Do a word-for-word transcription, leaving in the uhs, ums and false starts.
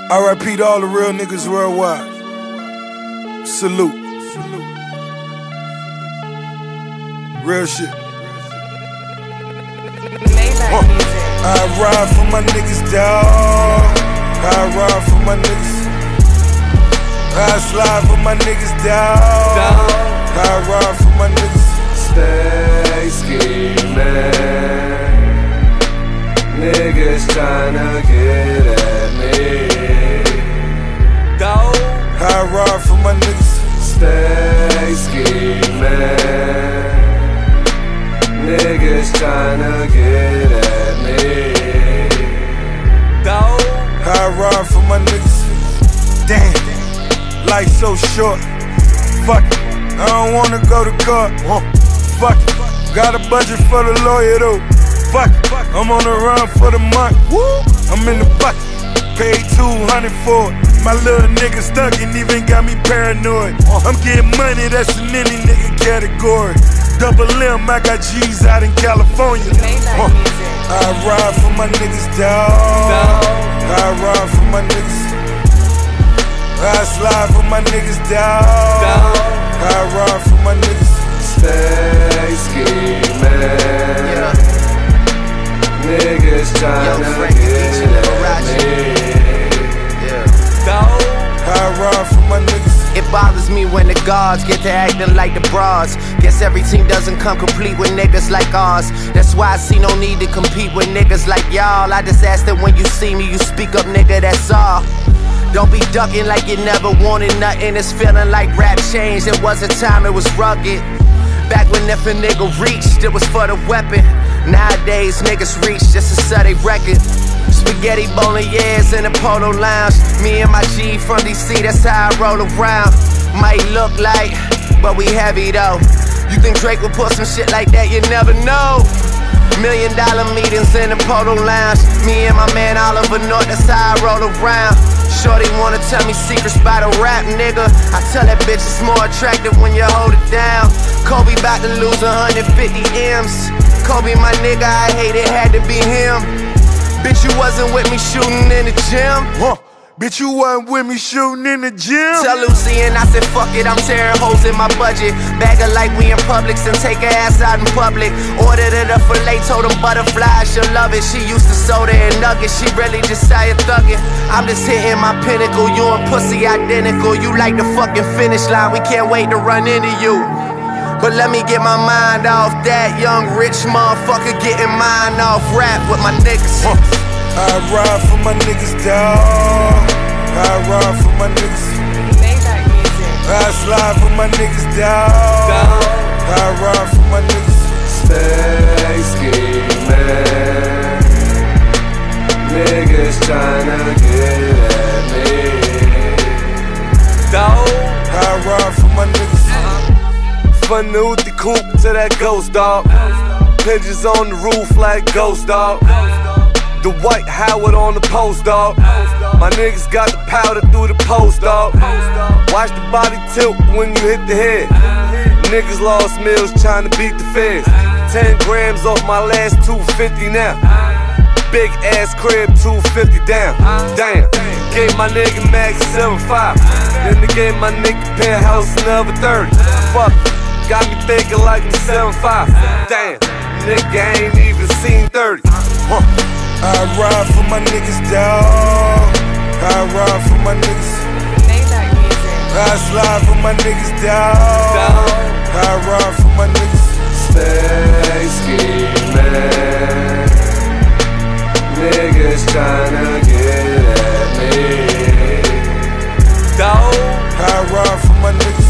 R I P to all the real niggas worldwide. Salute. Real shit. Uh, I ride for my niggas, dawg. I ride for my niggas. I slide for my niggas, dawg. I ride for my niggas. Stay scheming. Niggas tryna get at me. Dawg. I ride for my niggas. Stay scheming. Niggas tryna get at me. Dawg. I ride for my niggas. Damn, life so short. Fuck it, I don't wanna go to court. Fuck it, got a budget for the lawyer though. Fuck it, I'm on the run for the month. I'm in the bucket, paid two hundred for it. My little nigga stuck and even got me paranoid. I'm getting money, that's in any nigga category. Double M, I got G's out in California. Uh, I ride for my niggas, dawg. I ride for my niggas. I slide for my niggas, dawg. I ride for my niggas. Stay scheming. Yeah. Niggas tryna get at me. I ride for my niggas. It bothers me when the guards get to acting like the bras. Guess every team doesn't come complete with niggas like ours. That's why I see no need to compete with niggas like y'all. I just ask that when you see me, you speak up, nigga, that's all. Don't be ducking like you never wanted nothing. It's feeling like rap changed. It was a time it was rugged. Back when if a nigga reached, it was for the weapon. Nowadays, niggas reach just to sell they record. Spaghetti bolognese in the Polo Lounge. Me and my G from D C, that's how I roll around. Might look like, but we heavy though. You think Drake would put some shit like that? You never know. Million dollar meetings in the Polo Lounge. Me and my man Oliver North, that's how I roll around. Shorty wanna tell me secrets about a rap nigga. I tell that bitch it's more attractive when you hold it down. Kobe bout to lose one hundred fifty M's. Kobe my nigga, I hate it, had to be him. Bitch, you wasn't with me shooting in the gym. Huh. Bitch, you wasn't with me shooting in the gym. Tell Lucy and I said, fuck it, I'm tearing holes in my budget. Bag her like we in Publix and take her ass out in public. Ordered her the filet, told them butterflies, she'll love it. She used to soda and nuggets, she really just started thugging. I'm just hitting my pinnacle, you and pussy identical. You like the fucking finish line, we can't wait to run into you. But let me get my mind off that young rich motherfucker getting mine off rap with my niggas. Huh. I ride for my niggas, dawg. I ride for my niggas. I slide for my niggas, dawg. I ride for my niggas. Stay scheming. Niggas tryna get at me. Dawg. I ride for my niggas. From the Uti Coop to that ghost dog. Pigeons on the roof like ghost dog. The white Howard on the post dog. My niggas got the powder through the post dog. Watch the body tilt when you hit the head. Niggas lost meals trying to beat the feds. Ten grams off my last two fifty now. Big ass crib, two fifty down. Damn, gave my nigga max seven five. Then they gave my nigga penthouse another thirty. Fuck, got me thinking like the seven five. Damn, nigga ain't even seen thirty. Huh. I ride for my niggas, dawg. I ride for my niggas. I slide for my niggas, dawg. I ride for my niggas. Stay scheming. Niggas tryna get at me. Dawg. I ride for my niggas.